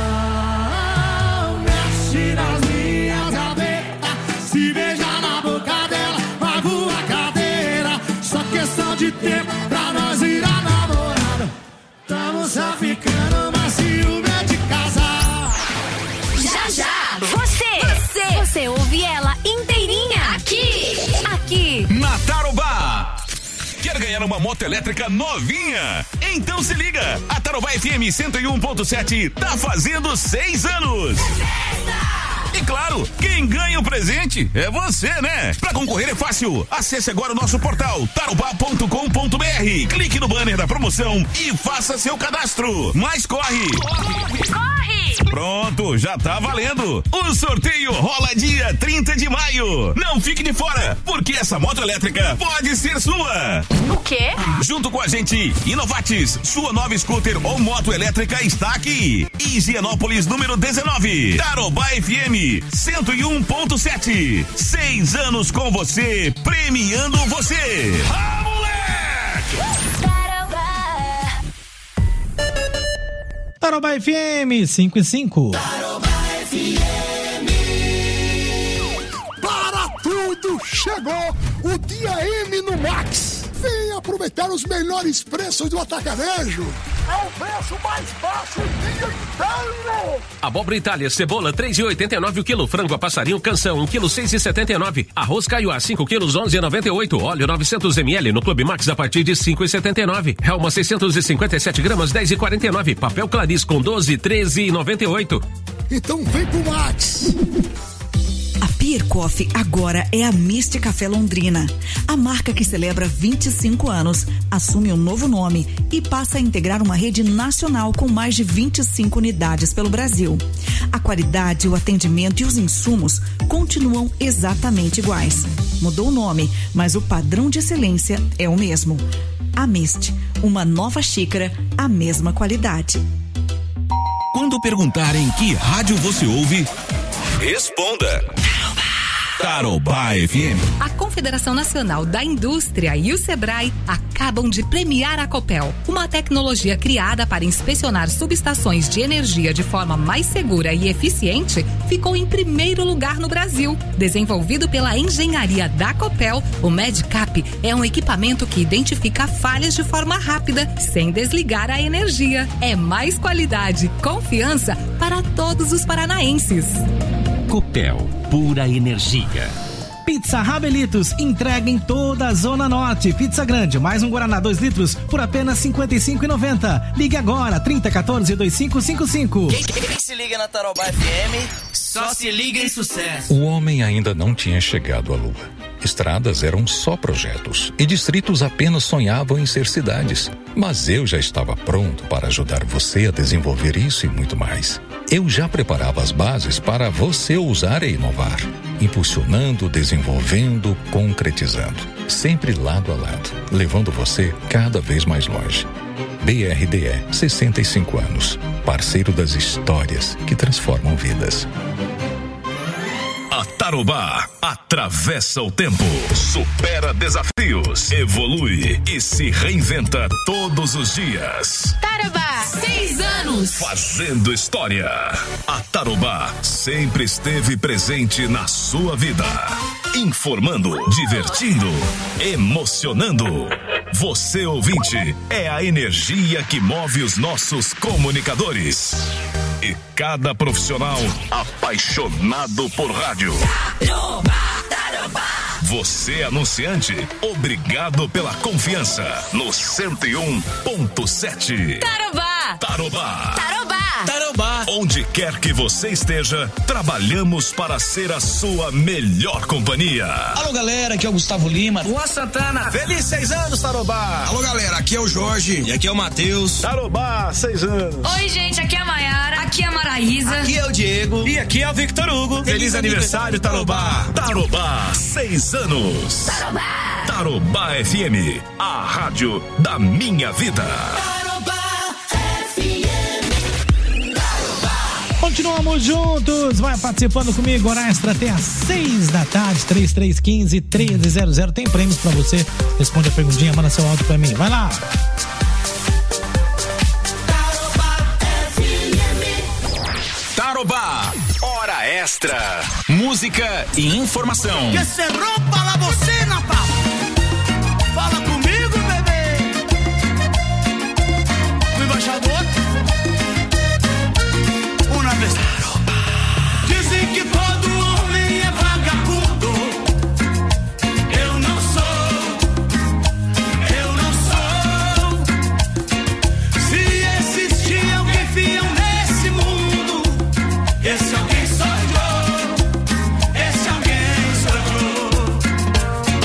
Não mexe nas minhas gavetas, se beijar na boca dela, pago a cadeira. Só questão de tempo pra nós ir a namorada. Tamo só ficando, mas ciúme é de casar. Já, já. Você, você, você ouve ela inteirinha aqui, aqui. Na Tarobá. Quer ganhar uma moto elétrica novinha? Então se liga, a Tarobá F M cento e um ponto sete tá fazendo seis anos. E claro, quem ganha o presente é você, né? Pra concorrer é fácil. Acesse agora o nosso portal tarobá ponto com ponto b r. Clique no banner da promoção e faça seu cadastro. Mas corre! Corre! Corre! Pronto, já tá valendo. O sorteio rola dia trinta de maio. Não fique de fora, porque essa moto elétrica pode ser sua. O quê? Junto com a gente, Inovatis, sua nova scooter ou moto elétrica está aqui. Higienópolis número dezenove. Tarobá F M cento e um ponto sete. Seis anos com você, premiando você. Ah, moleque! Tarobá F M cinco e cinco. Tarobá F M. Para tudo, chegou o Dia M no Max. Vem aproveitar os melhores preços do atacarejo. É o preço mais baixo do dia inteiro. Abóbora Itália, cebola três e oitenta e nove o quilo, frango a passarinho canção um quilo seis e setenta e nove, arroz Caiuá cinco quilos onze e noventa e oito, óleo novecentos mililitros no Clube Max a partir de cinco e setenta e nove, Helma seiscentos e cinquenta e sete gramas dez e quarenta e nove, papel Clarice com doze treze e noventa e oito. Então vem pro Max. A Pier Coffee agora é a Mist Café Londrina. A marca que celebra vinte e cinco anos assume um novo nome e passa a integrar uma rede nacional com mais de vinte e cinco unidades pelo Brasil. A qualidade, o atendimento e os insumos continuam exatamente iguais. Mudou o nome, mas o padrão de excelência é o mesmo. A Mist, uma nova xícara, a mesma qualidade. Quando perguntarem que rádio você ouve, responda. Tarobá F M. A Confederação Nacional da Indústria e o Sebrae acabam de premiar a Copel, uma tecnologia criada para inspecionar subestações de energia de forma mais segura e eficiente, ficou em primeiro lugar no Brasil. Desenvolvido pela engenharia da Copel, o MedCap é um equipamento que identifica falhas de forma rápida, sem desligar a energia. É mais qualidade, confiança para todos os paranaenses. Copel, pura energia. Pizza Rabelitos, entrega em toda a Zona Norte. Pizza grande, mais um Guaraná dois litros por apenas cinquenta e cinco reais e noventa centavos. Ligue agora, trinta, quatorze, vinte e cinco cinquenta e cinco. Quem, quem se liga na Tarobá F M, só se liga em sucesso. O homem ainda não tinha chegado à Lua. Estradas eram só projetos e distritos apenas sonhavam em ser cidades. Mas eu já estava pronto para ajudar você a desenvolver isso e muito mais. Eu já preparava as bases para você ousar e inovar, impulsionando, desenvolvendo, concretizando, sempre lado a lado, levando você cada vez mais longe. B R D E, sessenta e cinco anos, parceiro das histórias que transformam vidas. A Tarobá atravessa o tempo, supera desafios, evolui e se reinventa todos os dias. Tarobá, seis anos. Fazendo história. A Tarobá sempre esteve presente na sua vida. Informando, divertindo, emocionando. Você, ouvinte, é a energia que move os nossos comunicadores. E cada profissional apaixonado por rádio. Tarobá, Tarobá. Você, anunciante, obrigado pela confiança no cento e um ponto sete. Tarobá. Tarobá. Tarobá. Tarobá. Onde quer que você esteja, trabalhamos para ser a sua melhor companhia. Alô, galera, aqui é o Gustavo Lima. Boa Santana. Feliz seis anos, Tarobá. Alô, galera, aqui é o Jorge. E aqui é o Matheus. Tarobá, seis anos. Oi, gente, aqui é a Mayara. Aqui é a Maraísa. Aqui é o Diego. E aqui é o Victor Hugo. Feliz, Feliz aniversário, Tarobá. Tarobá, seis anos. Tarobá. Tarobá F M, a rádio da minha vida. Continuamos juntos, vai participando comigo, hora extra até às seis da tarde, três três um cinco, um três zero zero, tem prêmios pra você, responde a perguntinha, manda seu áudio pra mim, vai lá. Tarobá, hora extra, música e informação. Que se rompa la bocina, papo. Fala comigo, bebê. O embaixador. Uma vez. Dizem que todo homem é vagabundo. Eu não sou. Eu não sou. Se existir alguém fiel nesse mundo, esse alguém sou eu. Esse alguém sou eu.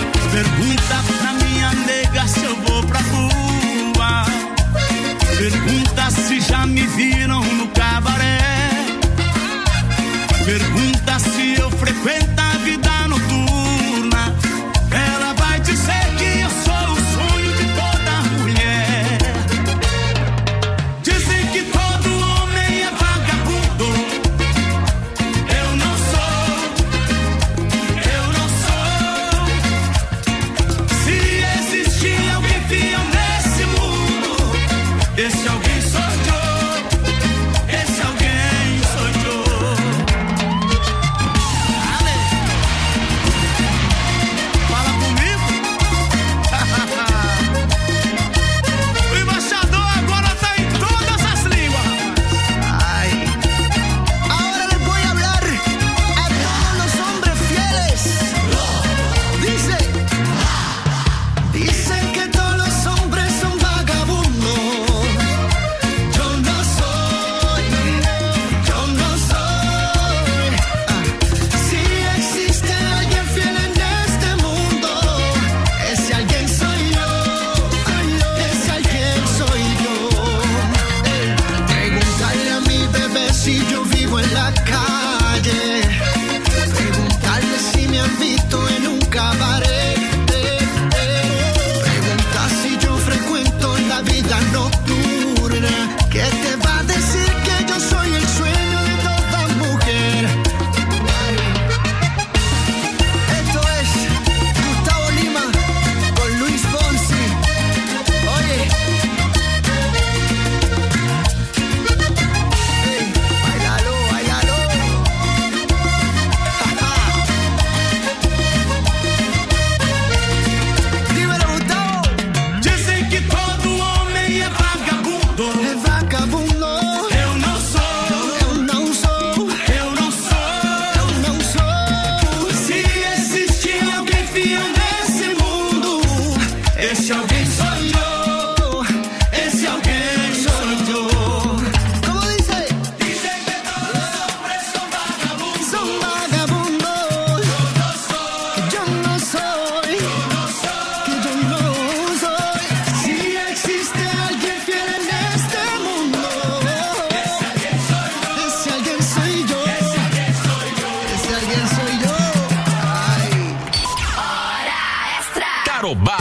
Tarobá.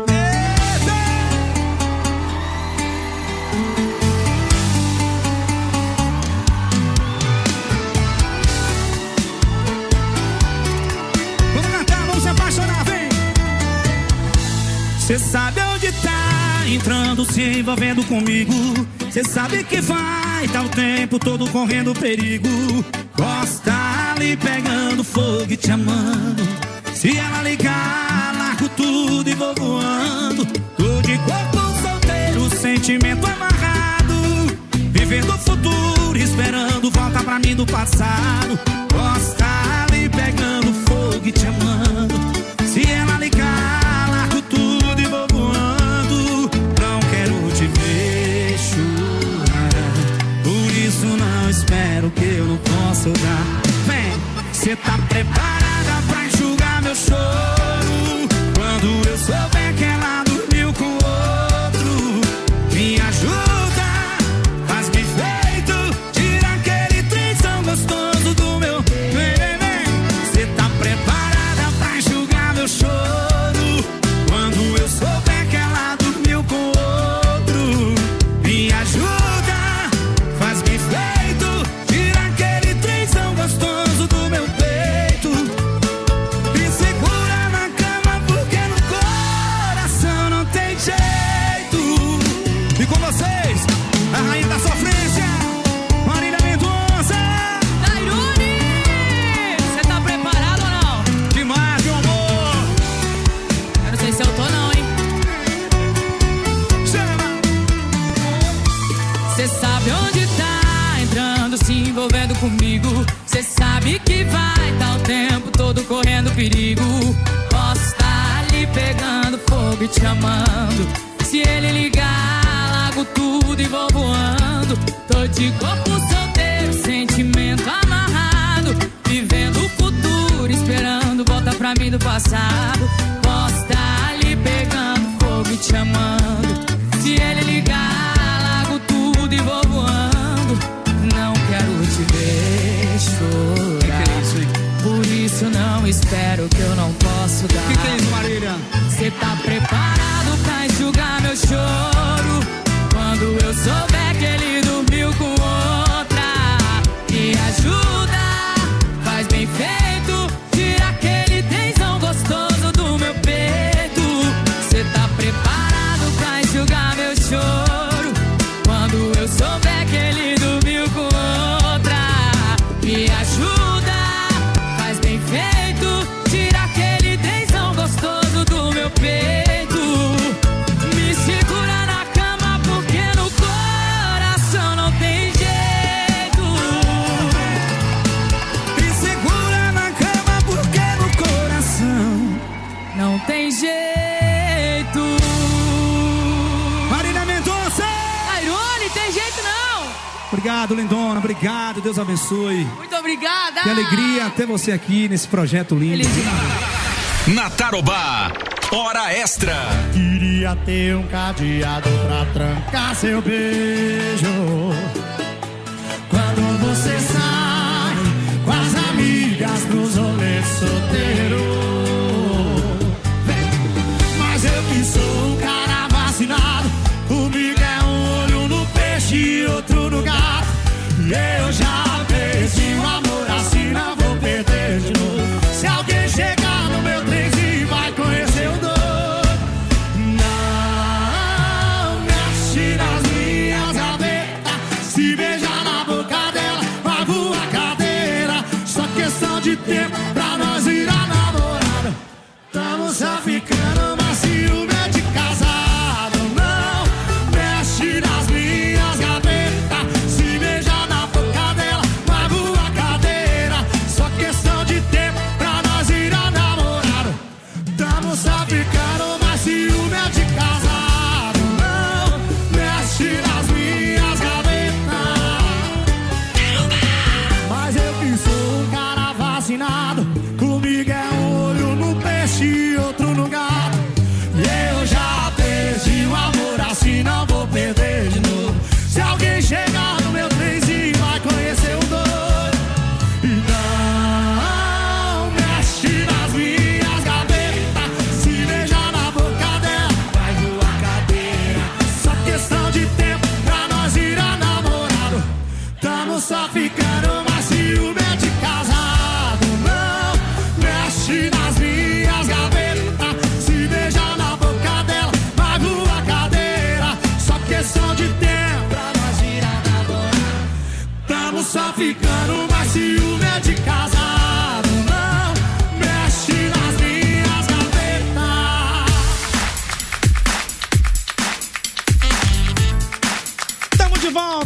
Vamos cantar, vamos se apaixonar, vem! Cê sabe onde tá entrando, se envolvendo comigo. Cê sabe que vai, tá o tempo todo correndo perigo. Gosta ali pegando fogo e te amando. Se ela ligar, largo tudo e vou voando. Tô de corpo solteiro, sentimento amarrado, vivendo o futuro, esperando volta pra mim do passado. Gosta ali pegando fogo e te amando. Se ela ligar, largo tudo e vou voando. Não quero te ver chorar, por isso não espero que eu não possa dar. Vem, cê tá preparada pra enxugar meu choro? Quando eu souber que ela dormiu com outro, me ajuda, faz bem feito, tira aquele trenzão gostoso do meu. Vem, vem, vem. Cê tá preparada pra enxugar meu choro? Quando eu souber que ela dormiu com outro, me ajuda, faz bem feito, tira aquele trenzão gostoso do meu peito. Me segura na cama porque no coração não tem jeito. E com vocês, a rainha da sofrência, Marília Mendonça. Tairone, você tá preparado ou não? Demais, meu amor. Eu não sei se eu tô não, hein? Cê sabe onde tá entrando, se envolvendo comigo. Cê sabe que vai, tá o tempo todo correndo perigo. Posso tá ali pegando fogo e te amando. Se ele ligar, largo tudo e vou voando. Tô de corpo solteiro, sentimento amarrado, vivendo o futuro, esperando volta pra mim do passado. Posso tá ali pegando fogo e te amando. Se ele ligar, largo tudo e vou voando. Não quero te ver chorar, que que é isso, hein? Por isso não espero que eu não posso dar. Que que é isso, Marília? Cê tá preparado pra enxugar meu choro? Quando eu souber que ele dormiu com outra, me ajuda, faz bem feito, tira aquele tensão gostoso do meu peito. Cê tá preparado pra enxugar meu choro? Quando eu souber que ele dormiu com outra, me ajuda, faz bem feito, tira aquele tensão gostoso do meu peito. Me segura na cama porque no coração não tem jeito. Me segura na cama porque no coração não tem jeito. Marília Mendonça. Tairone, tem jeito não. Obrigado, lindona, obrigado, Deus abençoe. Muito obrigada. Que alegria ter você aqui nesse projeto lindo. Na Tarobá, hora extra. Queria ter um cadeado pra trancar seu beijo. Quando você sai com as amigas pros rolês solteiro. Mas eu que sou um cara vacinado, comigo é um olho no peixe e outro no gato. E eu já perdi o amor assim, não vou perder de novo. Se alguém chegar no meu trenzinho vai conhecer o doido. Não mexe nas minhas gavetas, se beijar na boca dela, pago a cadeira. Só questão de tempo pra nós virar namorada. Tamo só ficando, mas ciúme é de casado. Não mexe nas minhas gavetas, se beijar na boca dela, pago a cadeira. Só questão de tempo pra nós virar namorado. Tamo só ficando, mas ciúme é de casado. Não mexe nas minhas gavetas. Mas eu que sou um cara vacinado, comigo é um olho no peixe e outro no gato.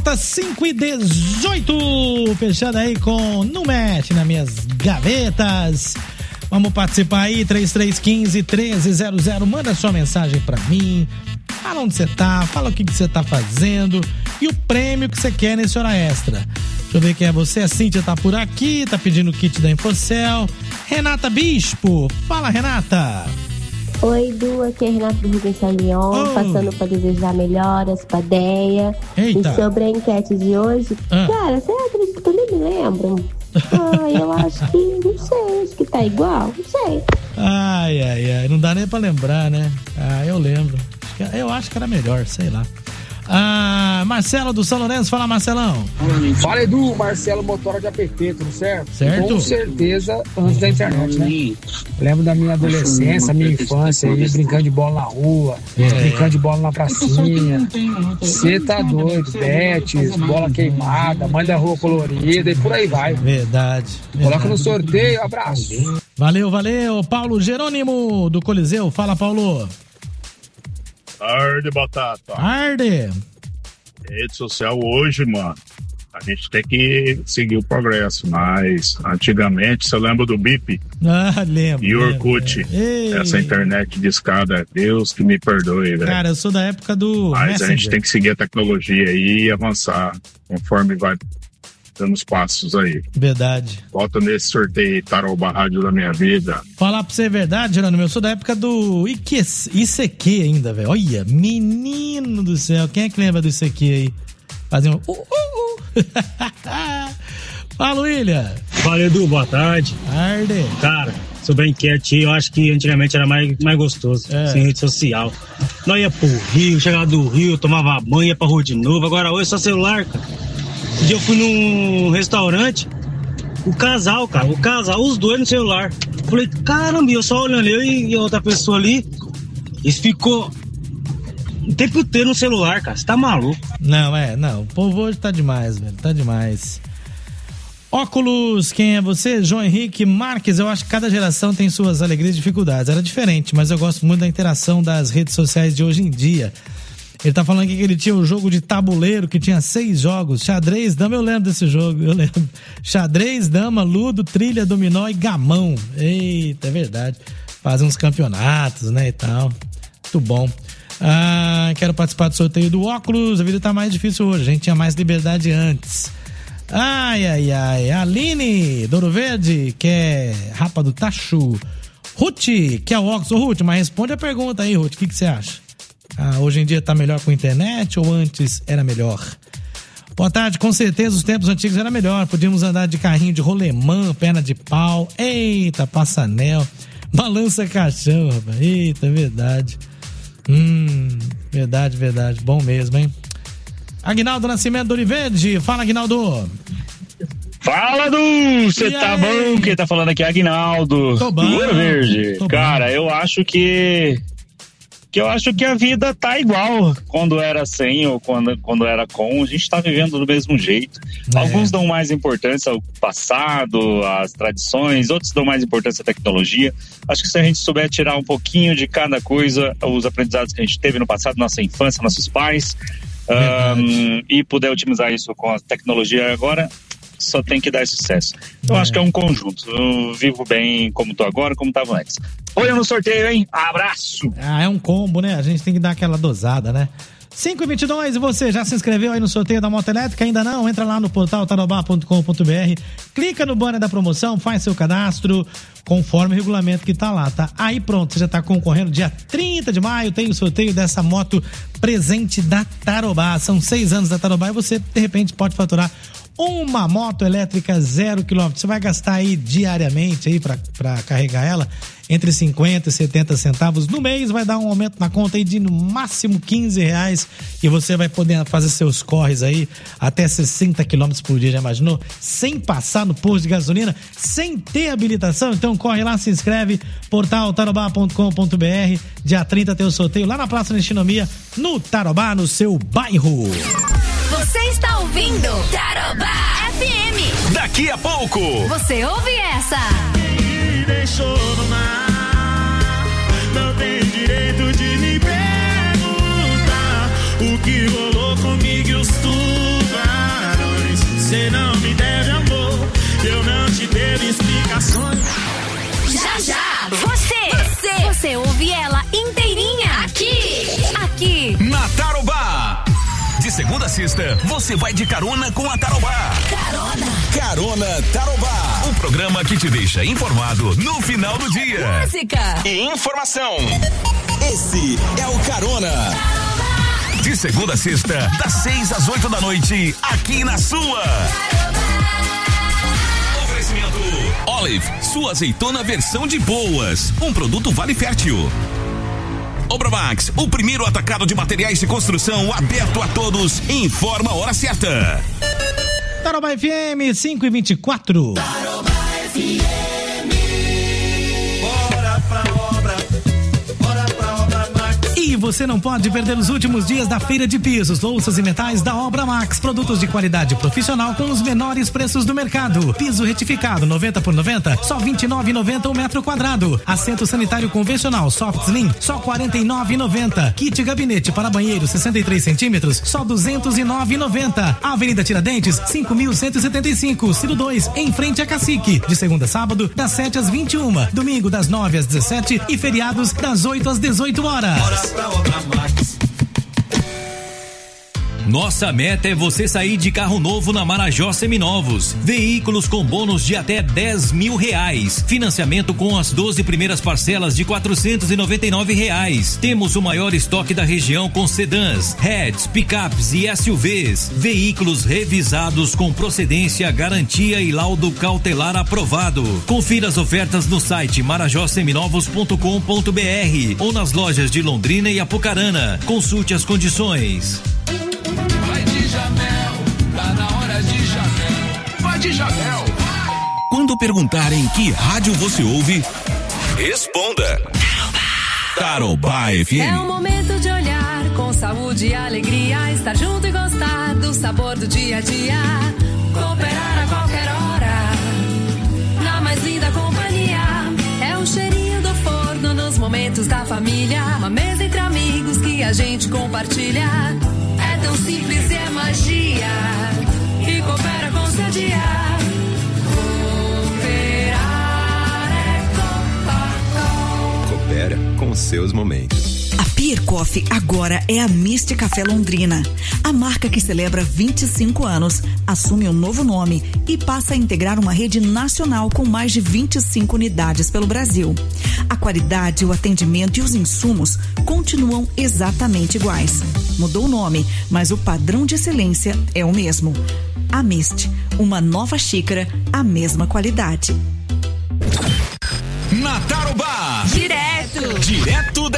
volta, cinco e dezoito. Fechando aí com Não Mexe nas Minhas Gavetas. Vamos participar aí, três três um cinco, um três zero zero. Manda sua mensagem pra mim. Fala onde você tá, fala o que você tá fazendo e o prêmio que você quer nesse Hora Extra. Deixa eu ver quem é você. A Cíntia tá por aqui, tá pedindo o kit da Infocel. Renata Bispo. Fala, Renata. Oi, Du, aqui é Renata do Rio Leão, oh. passando para desejar melhoras pra Deia. Eita. E sobre a enquete de hoje, Ah. cara, você acredita que eu nem me lembro? Ah, eu acho que, não sei, acho que tá igual, não sei. Ai, ai, ai, não dá nem pra lembrar, né? Ah, eu lembro. Eu acho que era melhor, sei lá. Ah, Marcelo do São Lourenço, fala, Marcelão. Fala, Edu, Marcelo Motora de A P P, tudo certo? Certo. Com certeza, antes da internet, né? Lembro da minha adolescência, minha infância aí, brincando de bola na rua, É. brincando de bola na pracinha. Você tá doido, betes, bola queimada, mãe da rua colorida e por aí vai. Verdade. Coloca no sorteio, abraço. Valeu, valeu. Paulo Jerônimo do Coliseu, fala, Paulo. Tarde, Batata. Arde. Rede social hoje, mano, a gente tem que seguir o progresso, mas antigamente, você lembra do Bip Ah, lembro. e Orkut? lembro. Ei. Essa internet de escada, Deus que me perdoe, velho. Cara, eu sou da época do Mas Messenger. a gente tem que seguir a tecnologia aí e avançar conforme vai dando os passos aí. Verdade. Volta nesse sorteio Tarobá Rádio da Minha Vida. Falar pra você a verdade, Jerônimo, eu sou da época do I C Q ainda, velho. Olha, menino do céu, quem é que lembra do I C Q aí? Fazia um... Uh, uh, uh. Fala, William. Fala, Edu, boa tarde. Arde. Cara, sobre a enquete, eu acho que antigamente era mais, mais gostoso, É. sem rede social. Nós ia pro Rio, chegava do Rio, tomava banho, ia pra rua de novo. Agora hoje é só celular, cara. Um dia eu fui num restaurante, o casal, cara, o casal, os dois no celular. Falei, caramba, e eu só olhando eu e, e outra pessoa ali. Isso ficou o tempo inteiro no celular, cara. Você tá maluco? Não, é, não. O povo hoje tá demais, velho. Tá demais. Óculos, quem é você? João Henrique Marques. Eu acho que cada geração tem suas alegrias e dificuldades. Era diferente, mas eu gosto muito da interação das redes sociais de hoje em dia. Ele tá falando aqui que ele tinha o jogo de tabuleiro, que tinha seis jogos. Xadrez, dama, eu lembro desse jogo, eu lembro. Xadrez, dama, ludo, trilha, dominó e gamão. Eita, é verdade. Fazem uns campeonatos, né, e tal. Muito bom. Ah, quero participar do sorteio do óculos. A vida tá mais difícil hoje. A gente tinha mais liberdade antes. Ai, ai, ai. Aline, Douro Verde, que é Rapa do Tacho. Ruth, que é o óculos. Ô, Ruth, mas responde a pergunta aí, Ruth. O que que você acha? Ah, hoje em dia tá melhor com internet ou antes era melhor? Boa tarde, com certeza os tempos antigos era melhor. Podíamos andar de carrinho de rolemã, perna de pau. Eita, passanel. Balança caixão, rapaz. Eita, verdade. Hum, verdade, verdade. Bom mesmo, hein? Aguinaldo Nascimento do Oliverde. Fala, Aguinaldo. Fala, Du! Você tá bom? Quem tá falando aqui é Aguinaldo. Tô bom. Do Ouro Verde. Tô Cara, bom. eu acho que... que eu acho que a vida tá igual quando era sem ou quando, quando era com. A gente tá vivendo do mesmo jeito. É. Alguns dão mais importância ao passado, às tradições, outros dão mais importância à tecnologia. Acho que se a gente souber tirar um pouquinho de cada coisa, os aprendizados que a gente teve no passado, nossa infância, nossos pais, um, e puder otimizar isso com a tecnologia agora, só tem que dar sucesso. Eu É. acho que é um conjunto. Eu vivo bem como tô agora, como tava antes. Olha no sorteio, hein? Abraço! Ah, é um combo, né? A gente tem que dar aquela dosada, né? cinco e vinte e dois, e você já se inscreveu aí no sorteio da moto elétrica? Ainda não? Entra lá no portal tarobá ponto com ponto br, clica no banner da promoção, faz seu cadastro conforme o regulamento que tá lá, tá? Aí pronto, você já tá concorrendo. Dia trinta de maio tem o sorteio dessa moto presente da Tarobá. São seis anos da Tarobá e você, de repente, pode faturar uma moto elétrica zero quilômetro. Você vai gastar aí diariamente aí pra, pra carregar ela entre cinquenta e setenta centavos no mês, vai dar um aumento na conta aí de no máximo quinze reais e você vai poder fazer seus corres aí até sessenta quilômetros por dia, já imaginou? Sem passar no posto de gasolina, sem ter habilitação. Então corre lá, se inscreve, portal tarobá ponto com ponto br. Dia trinta tem o sorteio lá na Praça da Estinomia, no Tarobá, no seu bairro. Você está ouvindo Tarobá F M. Daqui a pouco. Você ouve essa? Me deixou no mar, não tem direito de me perguntar o que rolou comigo e os tubarões. sexta, você vai de carona com a Tarobá. Carona. Carona Tarobá. O programa que te deixa informado no final do dia. Música e informação. Esse é o Carona. De segunda a sexta, das seis às oito da noite, aqui na sua. Oferecimento Olive, sua azeitona versão de boas. Um produto Vale Fértil. Obramax, o primeiro atacado de materiais de construção aberto a todos. Informa a hora certa. Tarobá F M cinco e vinte e quatro. Tarobá F M. Bora pra obra. Bora pra obra Max. E você não pode perder os últimos dias da feira de pisos, louças e metais da Obra Max. Produtos de qualidade profissional com os menores preços do mercado. Piso retificado noventa por noventa, só vinte e nove reais e noventa centavos o metro quadrado. Assento sanitário convencional Soft Slim, só quarenta e nove reais e noventa centavos. Kit gabinete para banheiro sessenta e três centímetros, só duzentos e nove reais e noventa centavos. Avenida Tiradentes, cinco mil cento e setenta e cinco, Ciro dois, em frente a Cacique. De segunda a sábado, das sete às vinte e uma, domingo das nove às dezessete e feriados das oito às dezoito horas. Bora pra obra Max. Nossa meta é você sair de carro novo na Marajó Seminovos. Veículos com bônus de até dez mil reais. Financiamento com as doze primeiras parcelas de quatrocentos e noventa e nove reais. Temos o maior estoque da região com sedãs, hatches, picapes e S U Vs. Veículos revisados com procedência, garantia e laudo cautelar aprovado. Confira as ofertas no site marajó seminovos ponto com ponto br ou nas lojas de Londrina e Apucarana. Consulte as condições. Vai de Jamel, tá na hora de Jamel. Vai de Jamel. Quando perguntarem que rádio você ouve, responda. Tarobá F M. É um momento de olhar com saúde e alegria, estar junto e gostar do sabor do dia a dia. Cooperar a qualquer hora, na mais linda companhia. É o cheirinho do forno nos momentos da família. Uma mesa entre amigos que a gente compartilha. É tão simples e é magia, e coopera com seu dia. Cooperar é Coca-Cola. Coopera com seus momentos. A Pier Coffee agora é a Mist Café Londrina. A marca que celebra vinte e cinco anos assume um novo nome e passa a integrar uma rede nacional com mais de vinte e cinco unidades pelo Brasil. A qualidade, o atendimento e os insumos continuam exatamente iguais. Mudou o nome, mas o padrão de excelência é o mesmo. A Mist, uma nova xícara, a mesma qualidade. Na Tarobá. Direto. Direto da